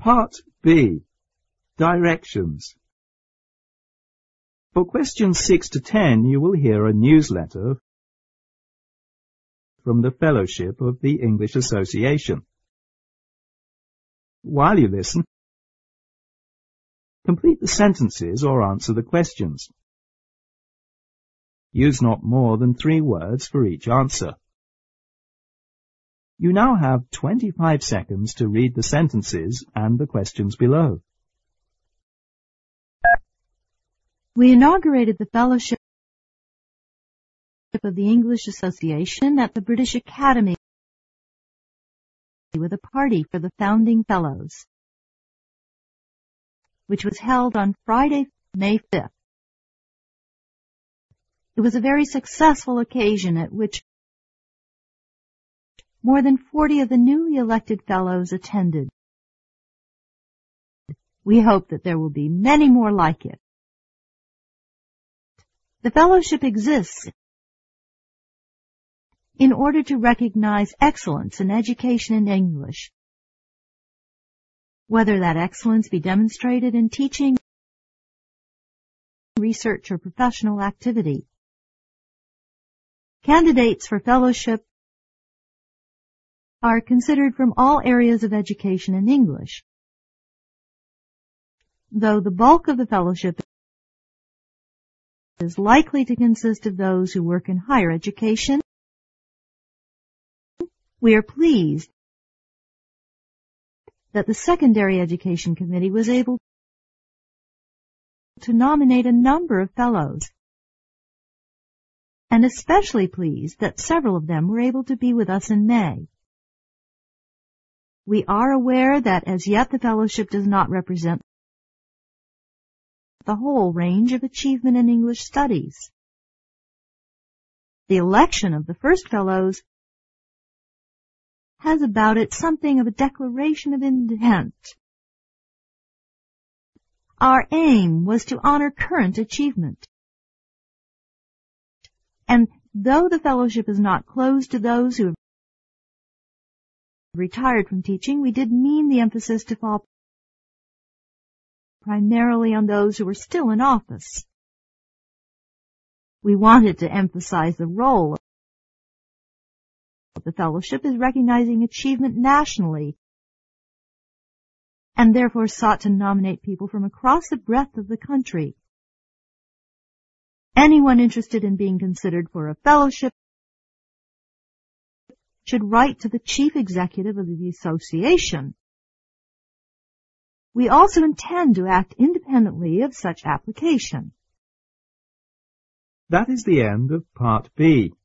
Part B. Directions. For questions 6 to 10, you will hear a newsletter from the Fellowship of the English Association. While you listen, complete the sentences or answer the questions. Use not more than 3 words for each answer. You now have 25 seconds to read the sentences and the questions below. We inaugurated the Fellowship of the English Association at the British Academy with a party for the founding fellows, which was held on Friday, May 5th. It was a very successful occasion at which more than 40 of the newly elected fellows attended. We hope that there will be many more like it. The fellowship exists in order to recognize excellence in education in English, whether that excellence be demonstrated in teaching, research, or professional activity. Candidates for fellowship are considered from all areas of education in English, though the bulk of the fellowship is likely to consist of those who work in higher education. We are pleased that the Secondary Education Committee was able to nominate a number of fellows, and especially pleased that several of them were able to be with us in May. We are aware that as yet the fellowship does not represent the whole range of achievement in English studies. The election of the first fellows has about it something of a declaration of intent. Our aim was to honor current achievement. And though the fellowship is not closed to those who have retired from teaching, we did mean the emphasis to fall primarily on those who were still in office. We wanted to emphasize the role of the fellowship as recognizing achievement nationally, and therefore sought to nominate people from across the breadth of the country. Anyone interested in being considered for a fellowship should write to the chief executive of the association. We also intend to act independently of such application. That is the end of Part B.